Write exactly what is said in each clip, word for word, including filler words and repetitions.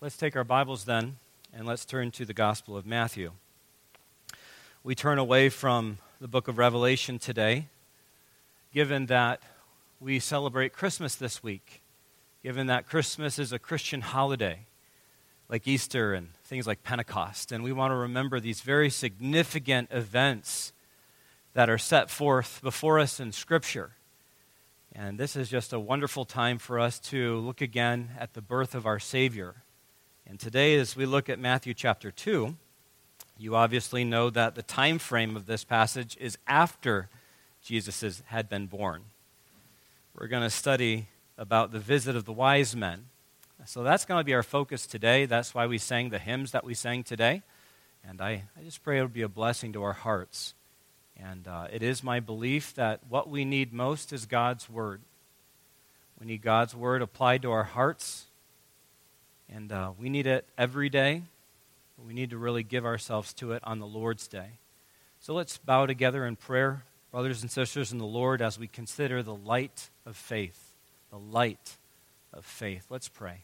Let's take our Bibles then, and let's turn to the Gospel of Matthew. We turn away from the book of Revelation today, given that we celebrate Christmas this week, given that Christmas is a Christian holiday, like Easter and things like Pentecost, and we want to remember these very significant events that are set forth before us in Scripture. And this is just a wonderful time for us to look again at the birth of our Savior. And today, as we look at Matthew chapter two, you obviously know that the time frame of this passage is after Jesus had been born. We're going to study about the visit of the wise men. So that's going to be our focus today. That's why we sang the hymns that we sang today. And I, I just pray it will be a blessing to our hearts. And uh, it is my belief that what we need most is God's Word. We need God's Word applied to our hearts. And uh, we need it every day. We need to really give ourselves to it on the Lord's Day. So let's bow together in prayer, brothers and sisters in the Lord, as we consider the light of faith. The light of faith. Let's pray.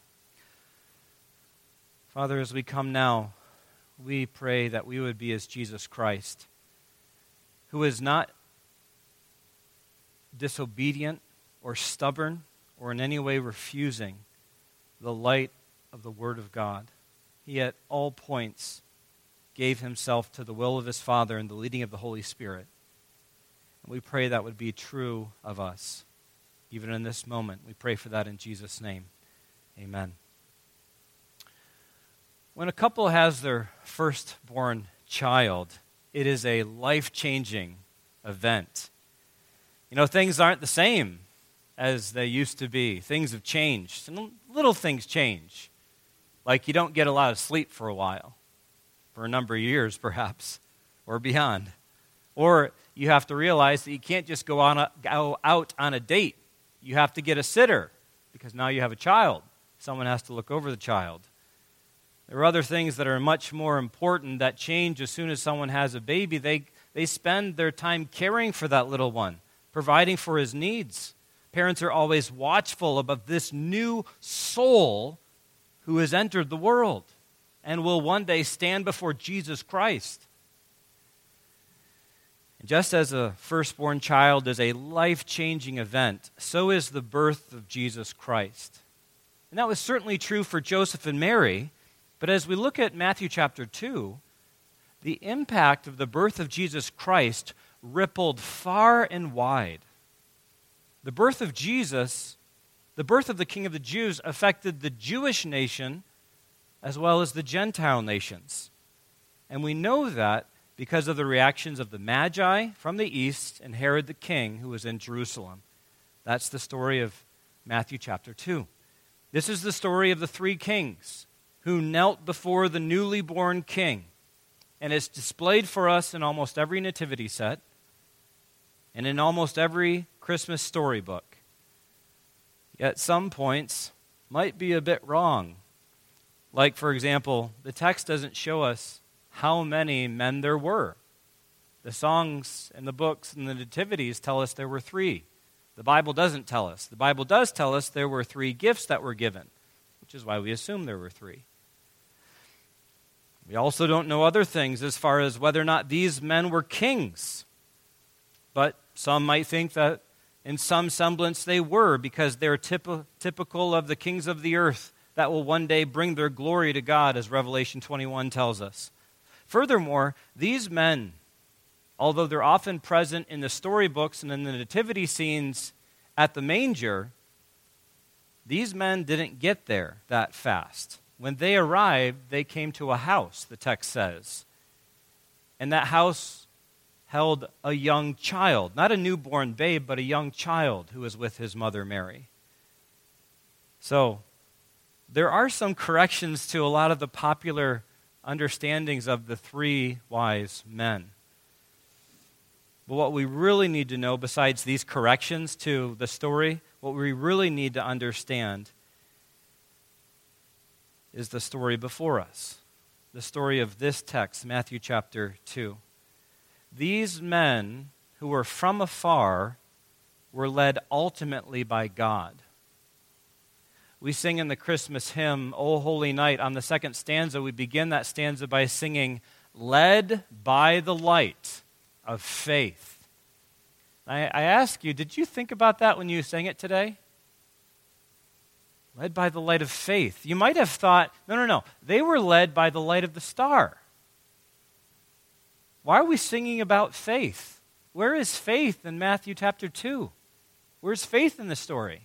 Father, as we come now, we pray that we would be as Jesus Christ, who is not disobedient or stubborn or in any way refusing the light of the Word of God. He at all points gave himself to the will of his Father and the leading of the Holy Spirit. And we pray that would be true of us, even in this moment. We pray for that in Jesus' name. Amen. When a couple has their firstborn child, it is a life-changing event. You know, things aren't the same as they used to be. Things have changed. And little things change. Like you don't get a lot of sleep for a while, for a number of years perhaps, or beyond. Or you have to realize that you can't just go, on a, go out on a date. You have to get a sitter, because now you have a child. Someone has to look over the child. There are other things that are much more important that change as soon as someone has a baby. They, they spend their time caring for that little one, providing for his needs. Parents are always watchful about this new soul who has entered the world and will one day stand before Jesus Christ. And just as a firstborn child is a life-changing event, so is the birth of Jesus Christ. And that was certainly true for Joseph and Mary, but as we look at Matthew chapter two, the impact of the birth of Jesus Christ rippled far and wide. The birth of Jesus, the birth of the King of the Jews, affected the Jewish nation as well as the Gentile nations. And we know that because of the reactions of the Magi from the east and Herod the king who was in Jerusalem. That's the story of Matthew chapter two. This is the story of the three kings who knelt before the newly born king. And it's displayed for us in almost every nativity set and in almost every Christmas storybook. Yet some points might be a bit wrong. Like, for example, the text doesn't show us how many men there were. The songs and the books and the nativities tell us there were three. The Bible doesn't tell us. The Bible does tell us there were three gifts that were given, which is why we assume there were three. We also don't know other things as far as whether or not these men were kings. But some might think that in some semblance they were, because they're typ- typical of the kings of the earth that will one day bring their glory to God, as Revelation twenty-one tells us. Furthermore, these men, although they're often present in the storybooks and in the nativity scenes at the manger, these men didn't get there that fast. When they arrived, they came to a house, the text says. And that house held a young child, not a newborn babe, but a young child who was with his mother Mary. So, there are some corrections to a lot of the popular understandings of the three wise men. But what we really need to know, besides these corrections to the story, what we really need to understand is the story before us. The story of this text, Matthew chapter two. These men who were from afar were led ultimately by God. we sing in the Christmas hymn, O Holy Night. On the second stanza, we begin that stanza by singing, led by the light of faith. I, I ask you, did you think about that when you sang it today? Led by the light of faith. You might have thought, no, no, no. They were led by the light of the star. Why are we singing about faith? Where is faith in Matthew chapter two? Where's faith in the story?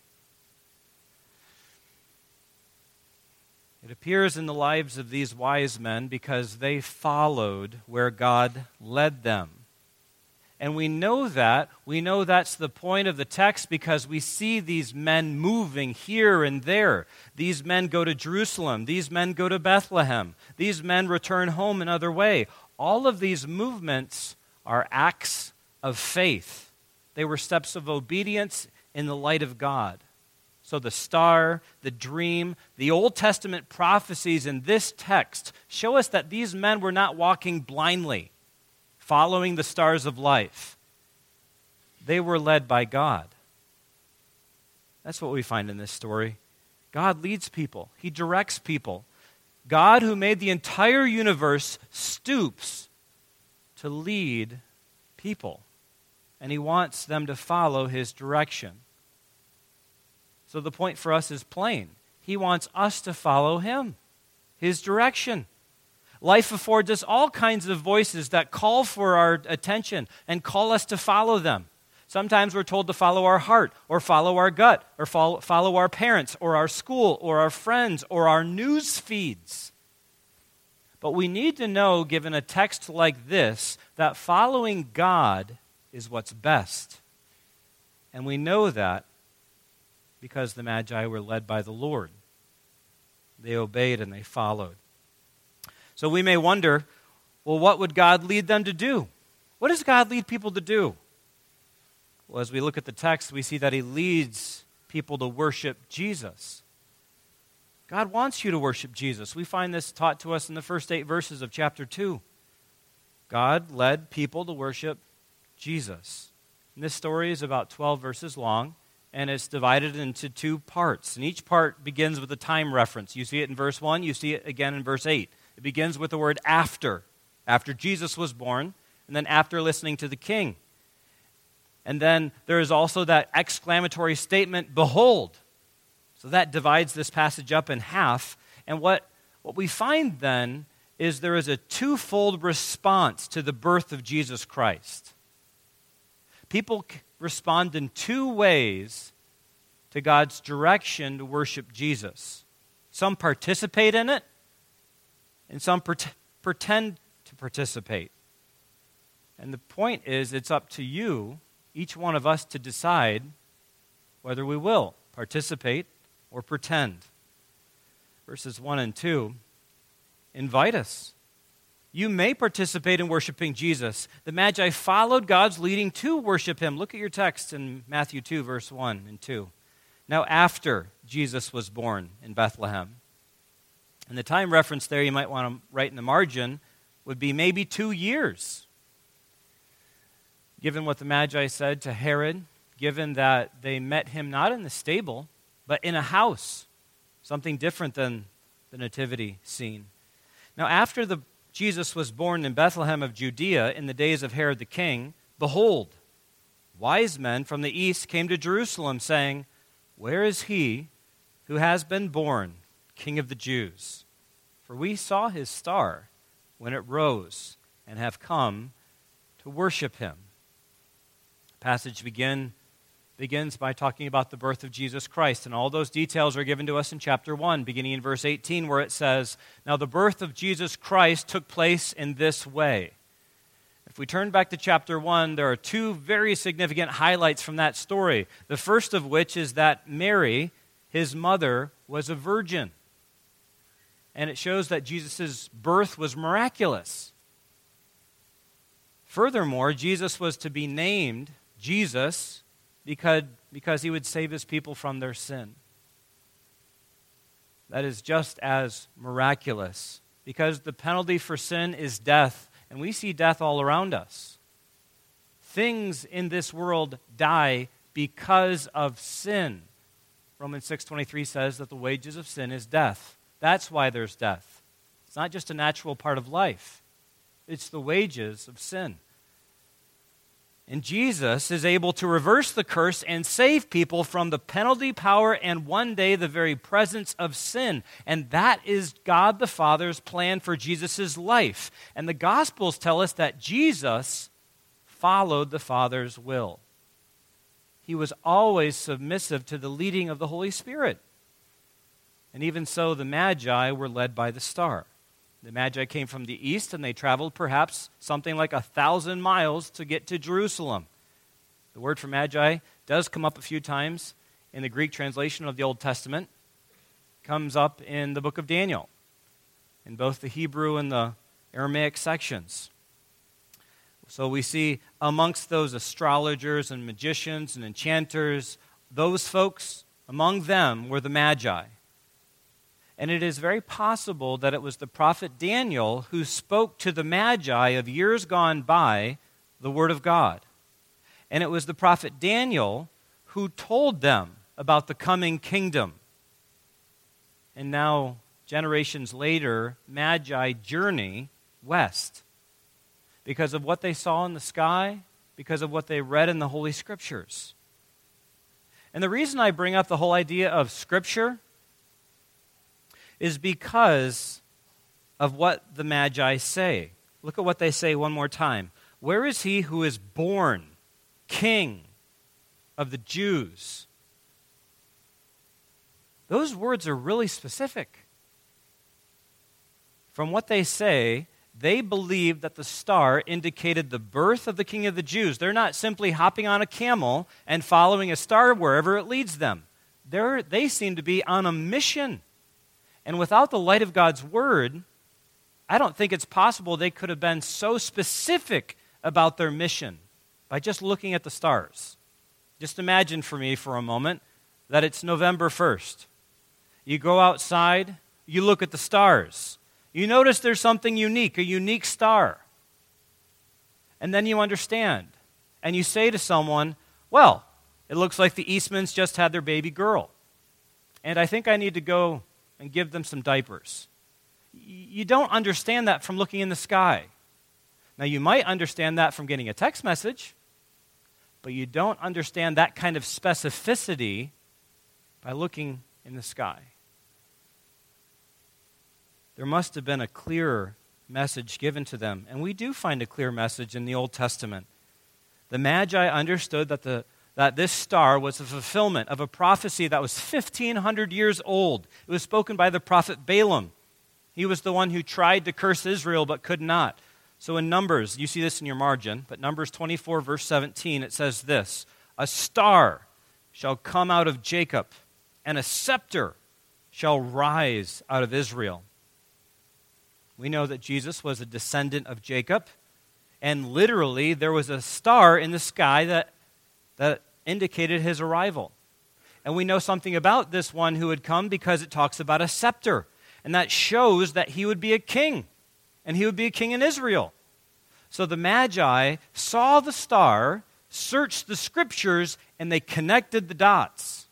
It appears in the lives of these wise men because they followed where God led them. And we know that. We know that's the point of the text because we see these men moving here and there. These men go to Jerusalem. These men go to Bethlehem. These men return home another way. All of these movements are acts of faith. They were steps of obedience in the light of God. So the star, the dream, the Old Testament prophecies in this text show us that these men were not walking blindly, following the stars of life. They were led by God. That's what we find in this story. God leads people. He directs people. God, who made the entire universe, stoops to lead people. And he wants them to follow his direction. So the point for us is plain. He wants us to follow him, his direction. Life affords us all kinds of voices that call for our attention and call us to follow them. Sometimes we're told to follow our heart or follow our gut or follow, follow our parents or our school or our friends or our news feeds. But we need to know, given a text like this, that following God is what's best. And we know that because the Magi were led by the Lord. They obeyed and they followed. So we may wonder, well, what would God lead them to do? What does God lead people to do? Well, as we look at the text, we see that he leads people to worship Jesus. God wants you to worship Jesus. We find this taught to us in the first eight verses of chapter two. God led people to worship Jesus. And this story is about twelve verses long, and it's divided into two parts. And each part begins with a time reference. You see it in verse one, you see it again in verse eight. It begins with the word after, after Jesus was born, and then after listening to the king. And then there is also that exclamatory statement, behold. So that divides this passage up in half. And what, what we find then is there is a twofold response to the birth of Jesus Christ. People respond in two ways to God's direction to worship Jesus. Some participate in it, and some pret- pretend to participate. And the point is, it's up to you, each one of us, to decide whether we will participate or pretend. Verses one and two invite us. You may participate in worshiping Jesus. The Magi followed God's leading to worship him. Look at your text in Matthew two, verse one and two. Now after Jesus was born in Bethlehem. And the time reference there you might want to write in the margin would be maybe two years. Given what the Magi said to Herod, given that they met him not in the stable, but in a house, something different than the nativity scene. Now after the Jesus was born in Bethlehem of Judea in the days of Herod the king, behold, wise men from the east came to Jerusalem, saying, where is he who has been born, King of the Jews? For we saw his star when it rose and have come to worship him. The passage begin, begins by talking about the birth of Jesus Christ, and all those details are given to us in chapter one, beginning in verse eighteen, where it says, now the birth of Jesus Christ took place in this way. If we turn back to chapter one, there are two very significant highlights from that story. The first of which is that Mary, his mother, was a virgin. And it shows that Jesus' birth was miraculous. Furthermore, Jesus was to be named Jesus because, because he would save his people from their sin. That is just as miraculous, because the penalty for sin is death, and we see death all around us. Things in this world die because of sin. Romans six twenty-three says that the wages of sin is death. That's why there's death. It's not just a natural part of life. It's the wages of sin. And Jesus is able to reverse the curse and save people from the penalty, power, and one day the very presence of sin. And that is God the Father's plan for Jesus' life. And the Gospels tell us that Jesus followed the Father's will. He was always submissive to the leading of the Holy Spirit. And even so, the Magi were led by the star. The Magi came from the east, and they traveled perhaps something like a thousand miles to get to Jerusalem. The word for Magi does come up a few times in the Greek translation of the Old Testament. It comes up in the book of Daniel, in both the Hebrew and the Aramaic sections. So we see amongst those astrologers and magicians and enchanters, those folks, among them were the Magi. And it is very possible that it was the prophet Daniel who spoke to the Magi of years gone by the Word of God. And it was the prophet Daniel who told them about the coming kingdom. And now, generations later, Magi journey west because of what they saw in the sky, because of what they read in the Holy Scriptures. And the reason I bring up the whole idea of Scripture is because of what the Magi say. Look at what they say one more time. Where is he who is born King of the Jews? Those words are really specific. From what they say, they believe that the star indicated the birth of the King of the Jews. They're not simply hopping on a camel and following a star wherever it leads them. They're, they seem to be on a mission. And without the light of God's Word, I don't think it's possible they could have been so specific about their mission by just looking at the stars. Just imagine for me for a moment that it's November first. You go outside, you look at the stars. You notice there's something unique, a unique star. And then you understand. And you say to someone, well, it looks like the Eastmans just had their baby girl. And I think I need to go and give them some diapers. You don't understand that from looking in the sky. Now, you might understand that from getting a text message, but you don't understand that kind of specificity by looking in the sky. There must have been a clearer message given to them, and we do find a clear message in the Old Testament. The Magi understood that the that this star was a fulfillment of a prophecy that was fifteen hundred years old. It was spoken by the prophet Balaam. He was the one who tried to curse Israel but could not. So in Numbers, you see this in your margin, but Numbers twenty-four, verse seventeen, it says this, a star shall come out of Jacob, and a scepter shall rise out of Israel. We know that Jesus was a descendant of Jacob, and literally there was a star in the sky that that indicated his arrival. And we know something about this one who had come because it talks about a scepter. And that shows that he would be a king. And he would be a king in Israel. So the Magi saw the star, searched the Scriptures, and they connected the dots.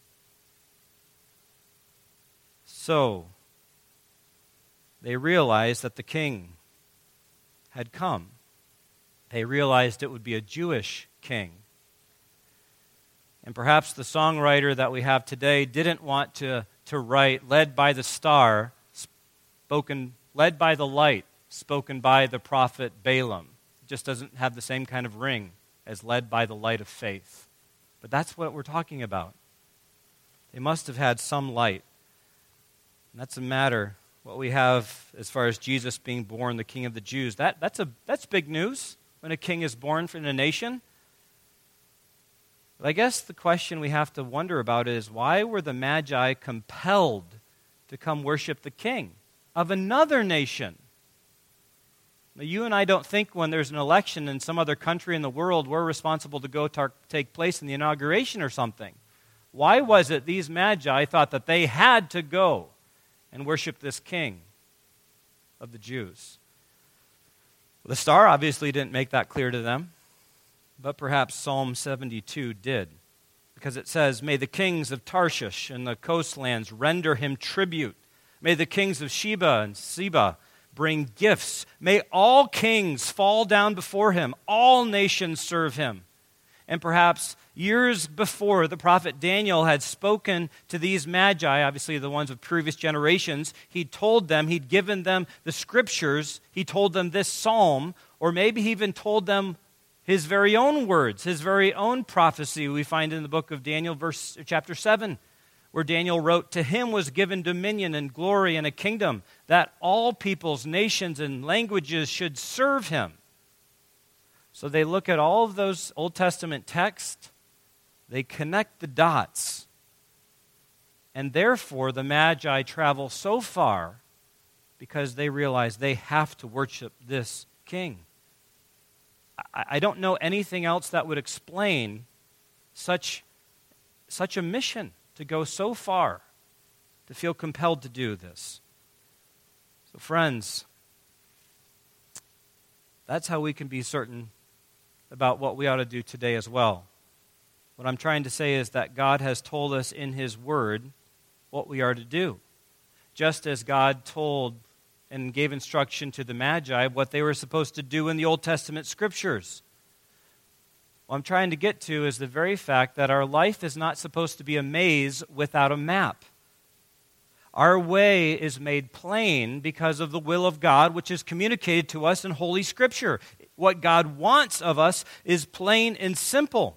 So they realized that the king had come. They realized it would be a Jewish king. And perhaps the songwriter that we have today didn't want to, to write, led by the star, spoken, led by the light, spoken by the prophet Balaam. It just doesn't have the same kind of ring as led by the light of faith. But that's what we're talking about. They must have had some light. And that's a matter, what we have as far as Jesus being born, the King of the Jews. That, that's, a, that's big news when a king is born in a nation. But I guess the question we have to wonder about is, why were the Magi compelled to come worship the king of another nation? Now, you and I don't think when there's an election in some other country in the world, we're responsible to go tar- take place in the inauguration or something. Why was it these Magi thought that they had to go and worship this king of the Jews? The star obviously didn't make that clear to them. But perhaps Psalm seventy-two did. because it says, "May the kings of Tarshish and the coastlands render him tribute. May the kings of Sheba and Seba bring gifts. May all kings fall down before him. All nations serve him." And perhaps years before, the prophet Daniel had spoken to these magi, obviously the ones of previous generations. He told them, he'd given them the scriptures. He told them this psalm, or maybe he even told them his very own words, his very own prophecy we find in the book of Daniel, verse chapter seven, where Daniel wrote, "To him was given dominion and glory and a kingdom, that all peoples, nations, and languages should serve him." So they look at all of those Old Testament texts, they connect the dots, and therefore the Magi travel so far because they realize they have to worship this king. I don't know anything else that would explain such, such a mission to go so far, to feel compelled to do this. So friends, that's how we can be certain about what we ought to do today as well. What I'm trying to say is that God has told us in His Word what we are to do. Just as God told and gave instruction to the Magi what they were supposed to do in the Old Testament Scriptures. What I'm trying to get to is the very fact that our life is not supposed to be a maze without a map. Our way is made plain because of the will of God, which is communicated to us in Holy Scripture. What God wants of us is plain and simple.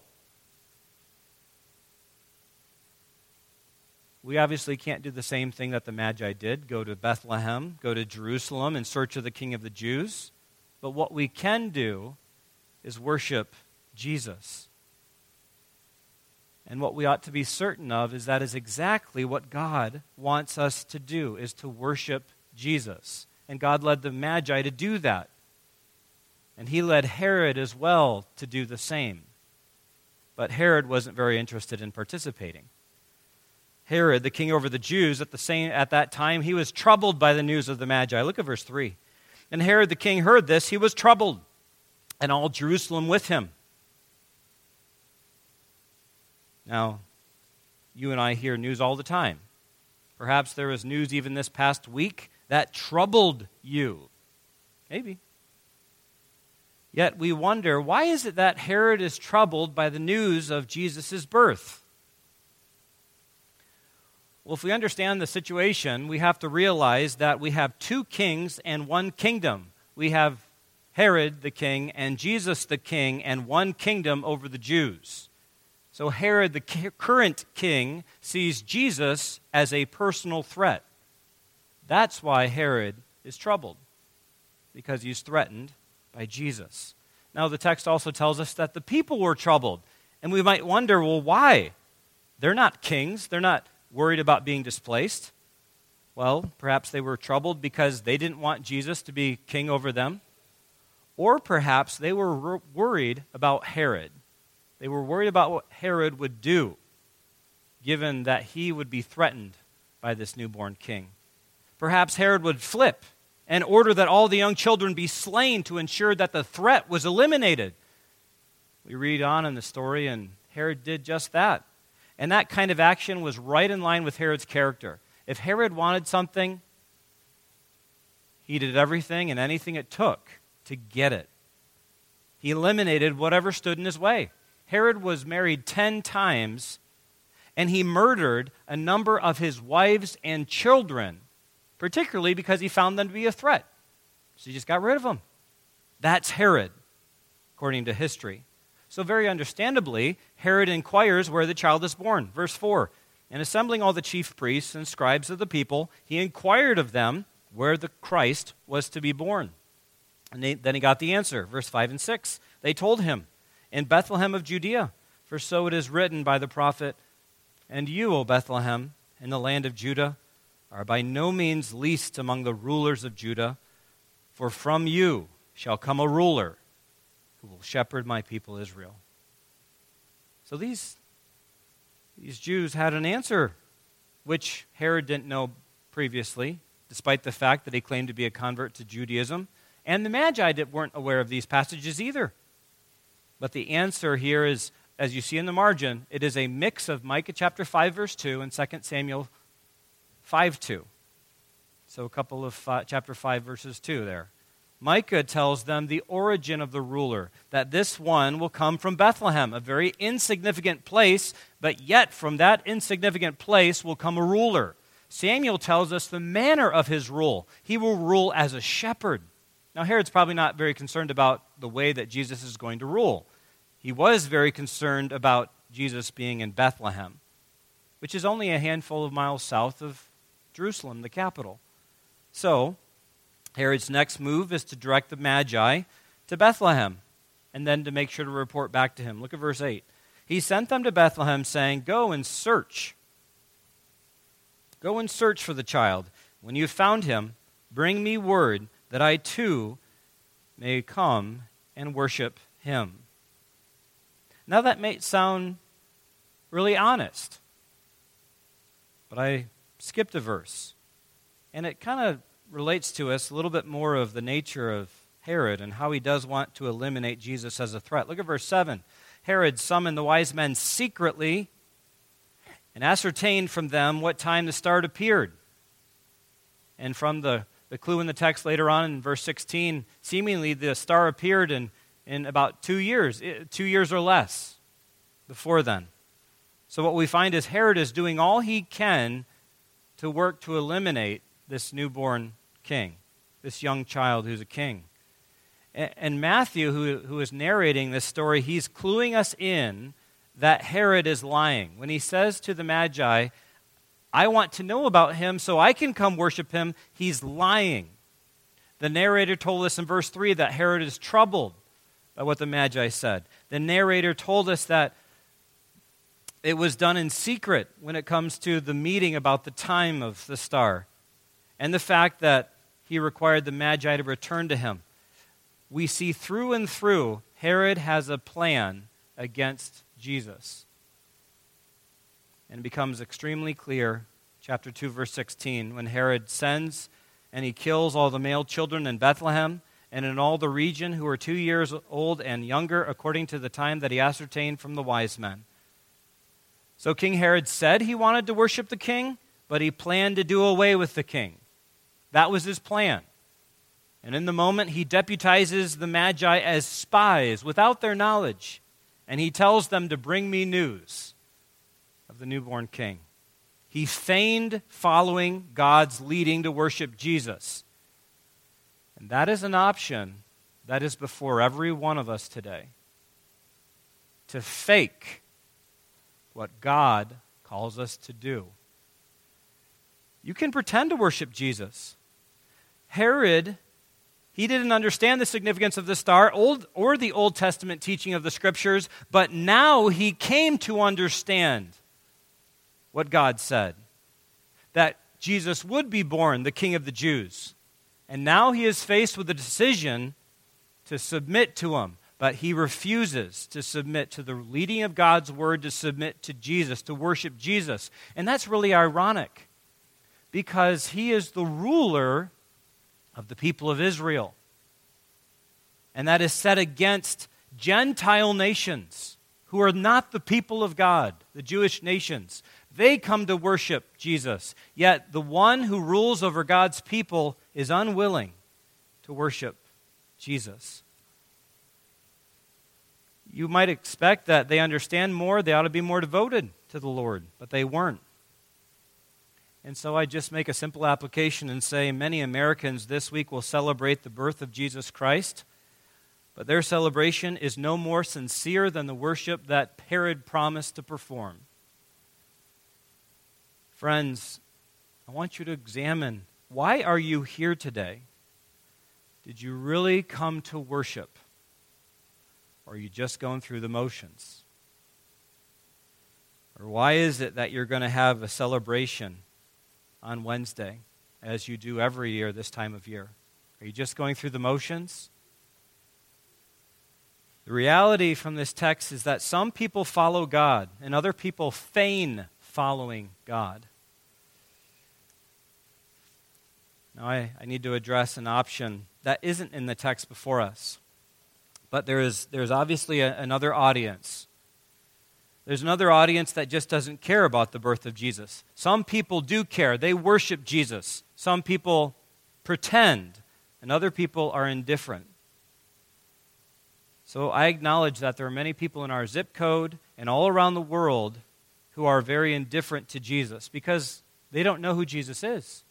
We obviously can't do the same thing that the Magi did, go to Bethlehem, go to Jerusalem in search of the King of the Jews. But what we can do is worship Jesus. And what we ought to be certain of is that is exactly what God wants us to do, is to worship Jesus. And God led the Magi to do that. And He led Herod as well to do the same. But Herod wasn't very interested in participating. Herod, the king over the Jews, at the same at that time, he was troubled by the news of the Magi. Look at verse three. "And Herod the king heard this, he was troubled, and all Jerusalem with him." Now, you and I hear news all the time. Perhaps there was news even this past week that troubled you. Maybe. Yet we wonder, why is it that Herod is troubled by the news of Jesus' birth? Well, if we understand the situation, we have to realize that we have two kings and one kingdom. We have Herod the king and Jesus the king and one kingdom over the Jews. So Herod, the current king, sees Jesus as a personal threat. That's why Herod is troubled, because he's threatened by Jesus. Now, the text also tells us that the people were troubled. And we might wonder, well, why? They're not kings. They're not worried about being displaced. Well, perhaps they were troubled because they didn't want Jesus to be king over them. Or perhaps they were worried about Herod. They were worried about what Herod would do, given that he would be threatened by this newborn king. Perhaps Herod would flip and order that all the young children be slain to ensure that the threat was eliminated. We read on in the story, and Herod did just that. And that kind of action was right in line with Herod's character. If Herod wanted something, he did everything and anything it took to get it. He eliminated whatever stood in his way. Herod was married ten times, and he murdered a number of his wives and children, particularly because he found them to be a threat. So he just got rid of them. That's Herod, according to history. So very understandably, Herod inquires where the child is born. Verse four, "And assembling all the chief priests and scribes of the people, he inquired of them where the Christ was to be born." And they, then he got the answer. Verse five and six, "They told him, in Bethlehem of Judea, for so it is written by the prophet, and you, O Bethlehem, in the land of Judah, are by no means least among the rulers of Judah, for from you shall come a ruler who will shepherd my people Israel." So these, these Jews had an answer, which Herod didn't know previously, despite the fact that he claimed to be a convert to Judaism. And the Magi weren't aware of these passages either. But the answer here is as you see in the margin, it is a mix of Micah chapter five, verse two, and Second Samuel five two. So a couple of uh, chapter five, verses two there. Micah tells them the origin of the ruler, that this one will come from Bethlehem, a very insignificant place, but yet from that insignificant place will come a ruler. Samuel tells us the manner of his rule. He will rule as a shepherd. Now, Herod's probably not very concerned about the way that Jesus is going to rule. He was very concerned about Jesus being in Bethlehem, which is only a handful of miles south of Jerusalem, the capital. So, Herod's next move is to direct the Magi to Bethlehem and then to make sure to report back to him. Look at verse eight. He sent them to Bethlehem saying, Go and search. Go and search for the child. When you've found him, bring me word that I too may come and worship him. Now that may sound really honest, but I skipped a verse, and it kind of relates to us a little bit more of the nature of Herod and how he does want to eliminate Jesus as a threat. Look at verse seven. Herod summoned the wise men secretly and ascertained from them what time the star appeared. And from the, the clue in the text later on in verse sixteen, seemingly the star appeared in, in about two years, two years or less before then. So what we find is Herod is doing all he can to work to eliminate this newborn king, this young child who's a king. And Matthew, who, who is narrating this story, he's cluing us in that Herod is lying. When he says to the Magi, I want to know about him so I can come worship him, he's lying. The narrator told us in verse three that Herod is troubled by what the Magi said. The narrator told us that it was done in secret when it comes to the meeting about the time of the star, and the fact that he required the Magi to return to him. We see through and through, Herod has a plan against Jesus. And it becomes extremely clear, chapter two, verse sixteen, when Herod sends and he kills all the male children in Bethlehem and in all the region who are two years old and younger, according to the time that he ascertained from the wise men. So King Herod said he wanted to worship the king, but he planned to do away with the king. That was his plan. And in the moment, he deputizes the Magi as spies without their knowledge, and he tells them to bring me news of the newborn king. He feigned following God's leading to worship Jesus. And that is an option that is before every one of us today. To fake what God calls us to do. You can pretend to worship Jesus. Herod, he didn't understand the significance of the star old, or the Old Testament teaching of the Scriptures, but now he came to understand what God said, that Jesus would be born, the King of the Jews. And now he is faced with a decision to submit to him, but he refuses to submit to the leading of God's word, to submit to Jesus, to worship Jesus. And that's really ironic, because he is the ruler of the people of Israel. And that is set against Gentile nations who are not the people of God, the Jewish nations. They come to worship Jesus, yet the one who rules over God's people is unwilling to worship Jesus. You might expect that they understand more, they ought to be more devoted to the Lord, but they weren't. And so I just make a simple application and say many Americans this week will celebrate the birth of Jesus Christ, but their celebration is no more sincere than the worship that Herod promised to perform. Friends, I want you to examine, why are you here today? Did you really come to worship? Or are you just going through the motions? Or why is it that you're going to have a celebration on Wednesday, as you do every year this time of year? Are you just going through the motions? The reality from this text is that some people follow God, and other people feign following God. Now, I, I need to address an option that isn't in the text before us. But there is, there is obviously a, another audience There's another audience that just doesn't care about the birth of Jesus. Some people do care. They worship Jesus. Some people pretend, and other people are indifferent. So I acknowledge that there are many people in our zip code and all around the world who are very indifferent to Jesus because they don't know who Jesus is.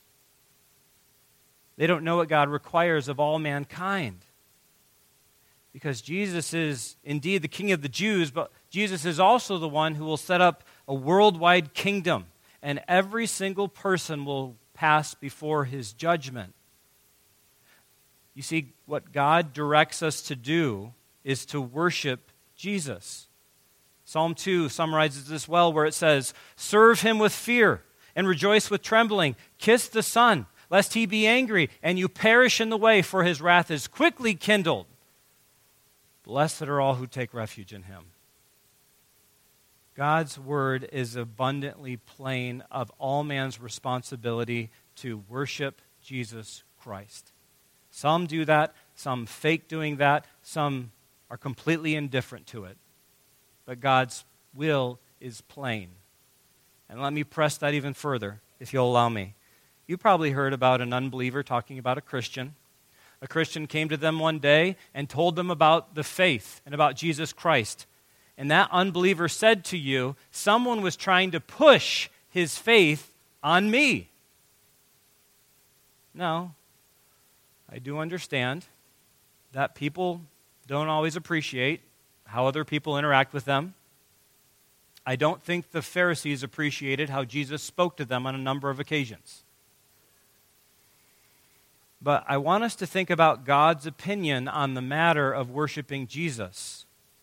They don't know what God requires of all mankind. Because Jesus is indeed the King of the Jews, but Jesus is also the one who will set up a worldwide kingdom, and every single person will pass before his judgment. You see, what God directs us to do is to worship Jesus. Psalm two summarizes this well, where it says, "Serve him with fear and rejoice with trembling. Kiss the Son, lest he be angry and you perish in the way, for his wrath is quickly kindled. Blessed are all who take refuge in him." God's word is abundantly plain of all man's responsibility to worship Jesus Christ. Some do that, some fake doing that, some are completely indifferent to it. But God's will is plain. And let me press that even further, if you'll allow me. You probably heard about an unbeliever talking about a Christian. A Christian came to them one day and told them about the faith and about Jesus Christ. And that unbeliever said to you, someone was trying to push his faith on me. Now, I do understand that people don't always appreciate how other people interact with them. I don't think the Pharisees appreciated how Jesus spoke to them on a number of occasions. But I want us to think about God's opinion on the matter of worshiping Jesus.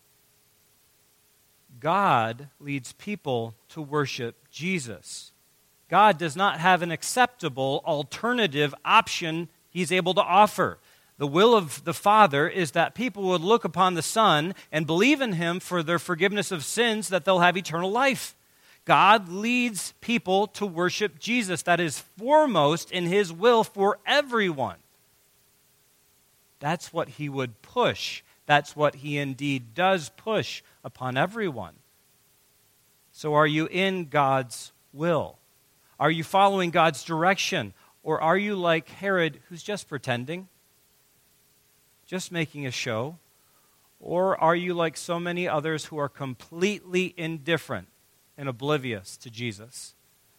God leads people to worship Jesus. God does not have an acceptable alternative option he's able to offer. The will of the Father is that people would look upon the Son and believe in him for their forgiveness of sins, that they'll have eternal life. God leads people to worship Jesus. That is foremost in his will for everyone. That's what he would push. That's what he indeed does push upon everyone. So are you in God's will? Are you following God's direction? Or are you like Herod, who's just pretending? Just making a show? Or are you like so many others who are completely indifferent and oblivious to Jesus?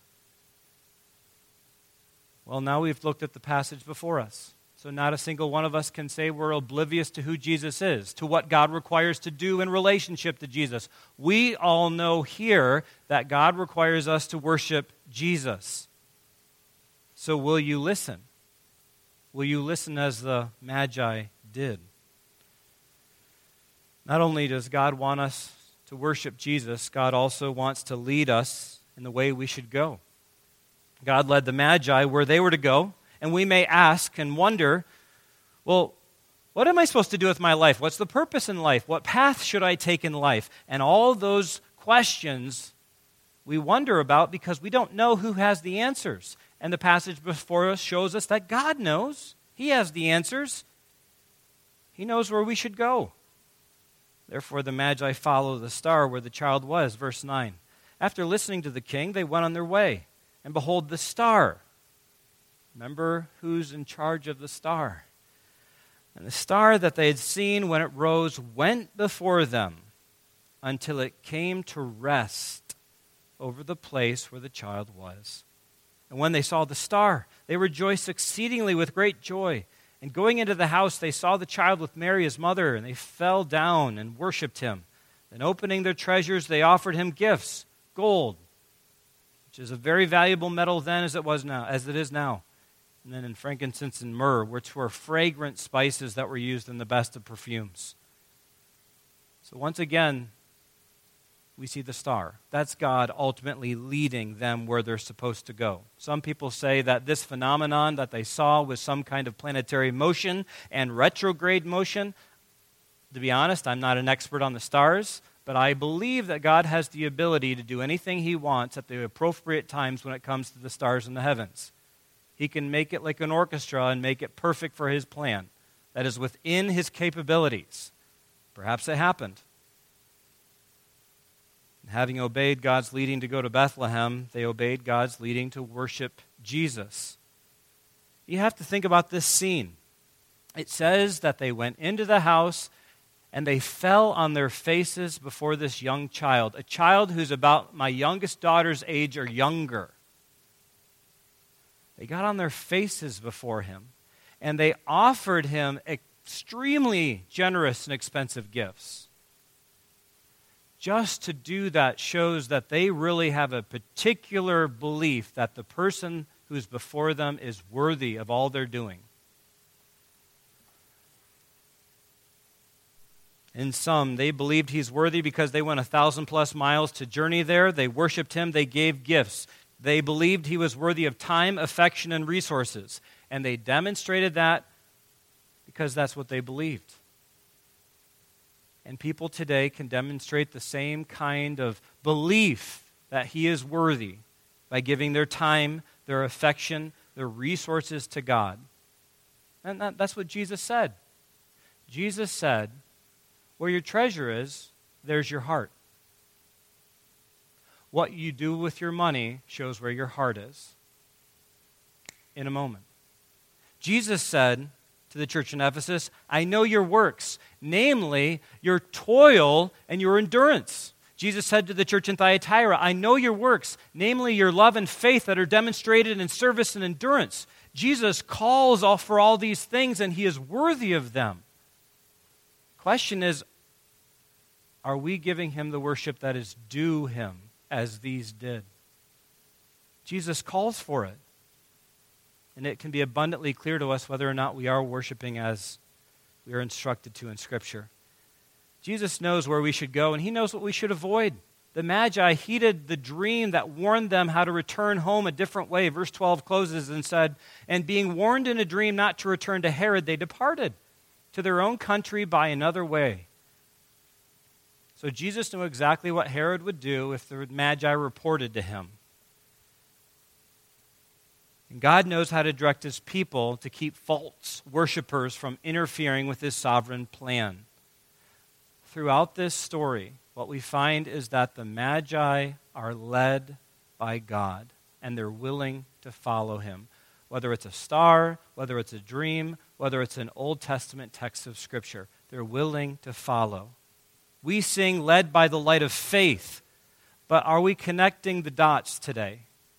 Well, now we've looked at the passage before us. So not a single one of us can say we're oblivious to who Jesus is, to what God requires to do in relationship to Jesus. We all know here that God requires us to worship Jesus. So will you listen? Will you listen as the Magi did? Not only does God want us to worship Jesus, God also wants to lead us in the way we should go. God led the Magi where they were to go, and we may ask and wonder, well, what am I supposed to do with my life? What's the purpose in life? What path should I take in life? And all those questions we wonder about because we don't know who has the answers. And the passage before us shows us that God knows. He has the answers. He knows where we should go. Therefore, the Magi follow the star where the child was. Verse nine. After listening to the king, they went on their way. And behold, the star. Remember who's in charge of the star. And the star that they had seen when it rose went before them until it came to rest over the place where the child was. And when they saw the star, they rejoiced exceedingly with great joy. And going into the house, they saw the child with Mary, his mother, and they fell down and worshipped him. Then opening their treasures, they offered him gifts, gold, which is a very valuable metal then as it was now, as it is now. And then in frankincense and myrrh, which were fragrant spices that were used in the best of perfumes. So once again, we see the star. That's God ultimately leading them where they're supposed to go. Some people say that this phenomenon that they saw was some kind of planetary motion and retrograde motion. To be honest, I'm not an expert on the stars, but I believe that God has the ability to do anything he wants at the appropriate times when it comes to the stars in the heavens. He can make it like an orchestra and make it perfect for his plan. That is within his capabilities. Perhaps it happened. Having obeyed God's leading to go to Bethlehem, they obeyed God's leading to worship Jesus. You have to think about this scene. It says that they went into the house and they fell on their faces before this young child, a child who's about my youngest daughter's age or younger. They got on their faces before him, and they offered him extremely generous and expensive gifts. Just to do that shows that they really have a particular belief that the person who's before them is worthy of all they're doing. In some, they believed he's worthy because they went a thousand plus miles to journey there. They worshiped him. They gave gifts. They believed he was worthy of time, affection, and resources. And they demonstrated that because that's what they believed. And people today can demonstrate the same kind of belief that he is worthy by giving their time, their affection, their resources to God. And that, that's what Jesus said. Jesus said, where your treasure is, there's your heart. What you do with your money shows where your heart is. In a moment. Jesus said to the church in Ephesus, I know your works, namely your toil and your endurance. Jesus said to the church in Thyatira, I know your works, namely your love and faith that are demonstrated in service and endurance. Jesus calls all for all these things, and he is worthy of them. Question is, are we giving him the worship that is due him, as these did? Jesus calls for it. And it can be abundantly clear to us whether or not we are worshiping as we are instructed to in Scripture. Jesus knows where we should go, and he knows what we should avoid. The Magi heeded the dream that warned them how to return home a different way. Verse twelve closes and said, and being warned in a dream not to return to Herod, they departed to their own country by another way. So Jesus knew exactly what Herod would do if the Magi reported to him. And God knows how to direct his people to keep false worshipers from interfering with his sovereign plan. Throughout this story, what we find is that the Magi are led by God, and they're willing to follow him. Whether it's a star, whether it's a dream, whether it's an Old Testament text of Scripture, they're willing to follow. We sing led by the light of faith, but are we connecting the dots today?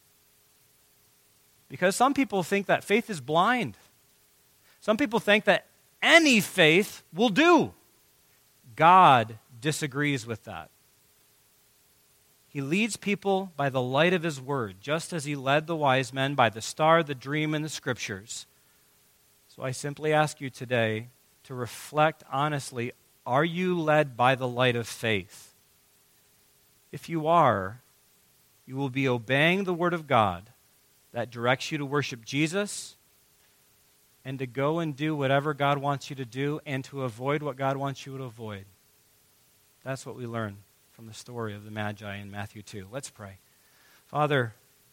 Because some people think that faith is blind. Some people think that any faith will do. God disagrees with that. He leads people by the light of his word, just as he led the wise men by the star, the dream, and the Scriptures. So I simply ask you today to reflect honestly, are you led by the light of faith? If you are, you will be obeying the word of God that directs you to worship Jesus and to go and do whatever God wants you to do and to avoid what God wants you to avoid. That's what we learn from the story of the Magi in Matthew two. Let's pray. Father,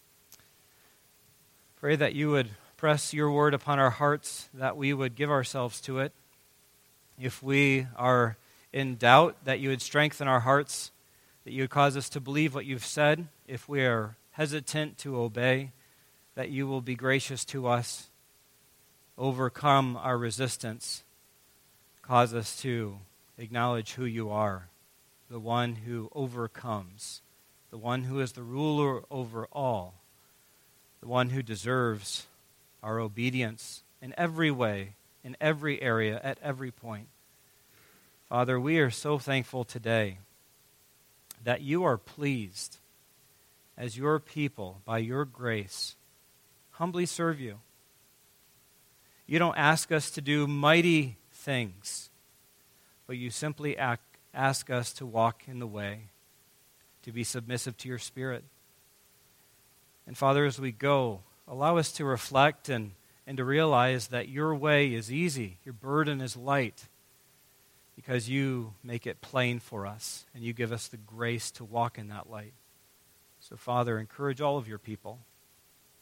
pray that you would press your word upon our hearts, that we would give ourselves to it. If we are in doubt, that you would strengthen our hearts, that you would cause us to believe what you've said. If we are hesitant to obey, that you will be gracious to us, overcome our resistance, cause us to acknowledge who you are, the one who overcomes, the one who is the ruler over all, the one who deserves our obedience in every way, in every area, at every point. Father, we are so thankful today that you are pleased as your people, by your grace, humbly serve you. You don't ask us to do mighty things, but you simply act, ask us to walk in the way, to be submissive to your Spirit. And Father, as we go, allow us to reflect and, and to realize that your way is easy, your burden is light, because you make it plain for us, and you give us the grace to walk in that light. So, Father, encourage all of your people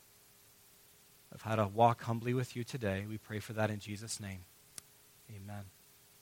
of how to walk humbly with you today. We pray for that in Jesus' name. Amen.